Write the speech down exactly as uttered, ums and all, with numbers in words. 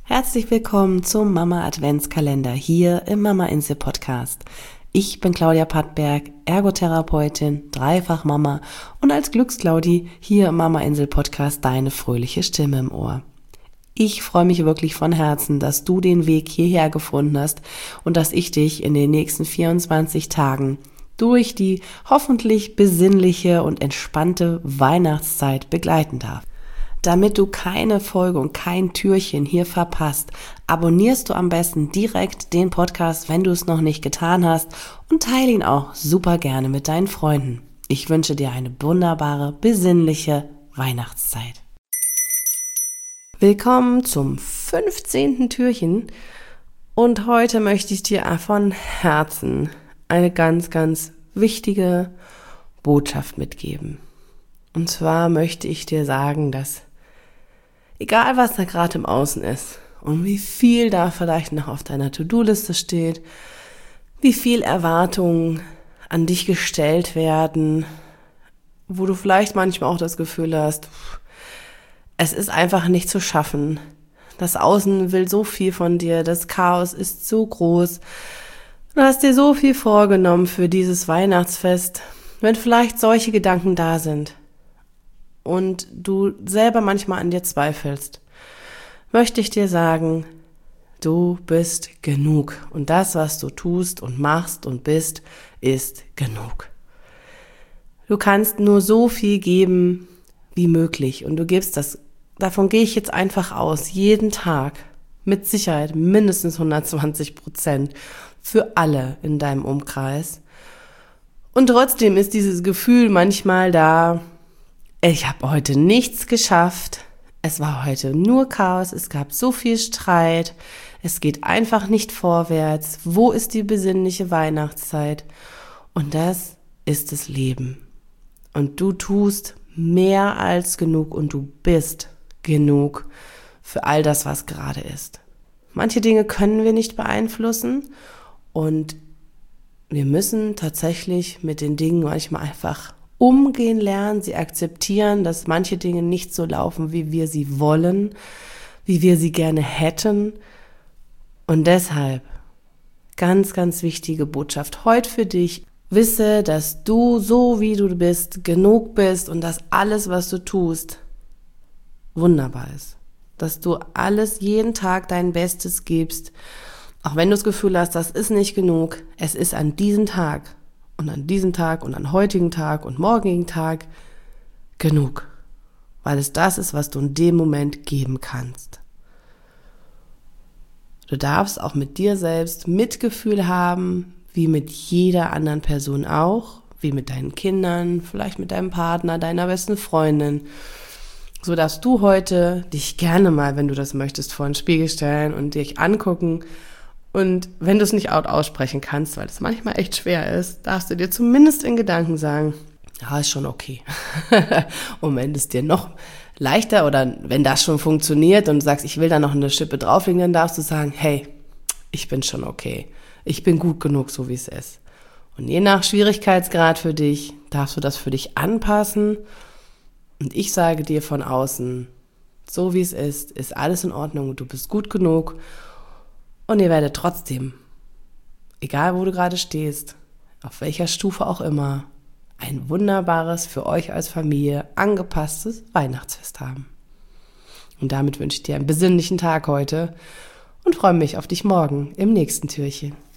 Herzlich willkommen zum Mama Adventskalender hier im Mama Insel Podcast. Ich bin Claudia Pattberg, Ergotherapeutin, Dreifach-Mama und als Glücksclaudi hier im Mama Insel Podcast deine fröhliche Stimme im Ohr. Ich freue mich wirklich von Herzen, dass du den Weg hierher gefunden hast und dass ich dich in den nächsten vierundzwanzig Tagen durch die hoffentlich besinnliche und entspannte Weihnachtszeit begleiten darf. Damit du keine Folge und kein Türchen hier verpasst, abonnierst du am besten direkt den Podcast, wenn du es noch nicht getan hast, und teile ihn auch super gerne mit deinen Freunden. Ich wünsche dir eine wunderbare, besinnliche Weihnachtszeit. Willkommen zum fünfzehnten Türchen und heute möchte ich dir von Herzen eine ganz, ganz wichtige Botschaft mitgeben. Und zwar möchte ich dir sagen, dass egal was da gerade im Außen ist und wie viel da vielleicht noch auf deiner To-Do-Liste steht, wie viel Erwartungen an dich gestellt werden, wo du vielleicht manchmal auch das Gefühl hast, es ist einfach nicht zu schaffen. Das Außen will so viel von dir, das Chaos ist so groß. Du hast dir so viel vorgenommen für dieses Weihnachtsfest. Wenn vielleicht solche Gedanken da sind und du selber manchmal an dir zweifelst, möchte ich dir sagen, du bist genug. Und das, was du tust und machst und bist, ist genug. Du kannst nur so viel geben wie möglich. Und du gibst das, davon gehe ich jetzt einfach aus, jeden Tag, mit Sicherheit mindestens hundertzwanzig Prozent für alle in deinem Umkreis. Und trotzdem ist dieses Gefühl manchmal da, ich habe heute nichts geschafft, es war heute nur Chaos, es gab so viel Streit, es geht einfach nicht vorwärts, wo ist die besinnliche Weihnachtszeit? Und das ist das Leben. Und du tust mehr als genug und du bist genug für all das, was gerade ist. Manche Dinge können wir nicht beeinflussen und wir müssen tatsächlich mit den Dingen manchmal einfach umgehen lernen, sie akzeptieren, dass manche Dinge nicht so laufen, wie wir sie wollen, wie wir sie gerne hätten. Und deshalb, ganz, ganz wichtige Botschaft heute für dich, wisse, dass du, so wie du bist, genug bist und dass alles, was du tust, wunderbar ist. Dass du alles, jeden Tag dein Bestes gibst, auch wenn du das Gefühl hast, das ist nicht genug, es ist an diesem Tag und an diesem Tag und an heutigen Tag und morgigen Tag genug, weil es das ist, was du in dem Moment geben kannst. Du darfst auch mit dir selbst Mitgefühl haben, wie mit jeder anderen Person auch, wie mit deinen Kindern, vielleicht mit deinem Partner, deiner besten Freundin, so darfst du heute dich gerne mal, wenn du das möchtest, vor den Spiegel stellen und dich angucken. Und wenn du es nicht laut aussprechen kannst, weil es manchmal echt schwer ist, darfst du dir zumindest in Gedanken sagen, ja, ist schon okay. Und wenn es dir noch leichter oder wenn das schon funktioniert und du sagst, ich will da noch eine Schippe drauflegen, dann darfst du sagen, hey, ich bin schon okay. Ich bin gut genug, so wie es ist. Und je nach Schwierigkeitsgrad für dich, darfst du das für dich anpassen. Und ich sage dir von außen, so wie es ist, ist alles in Ordnung. Du bist gut genug. Und ihr werdet trotzdem, egal wo du gerade stehst, auf welcher Stufe auch immer, ein wunderbares, für euch als Familie angepasstes Weihnachtsfest haben. Und damit wünsche ich dir einen besinnlichen Tag heute und freue mich auf dich morgen im nächsten Türchen.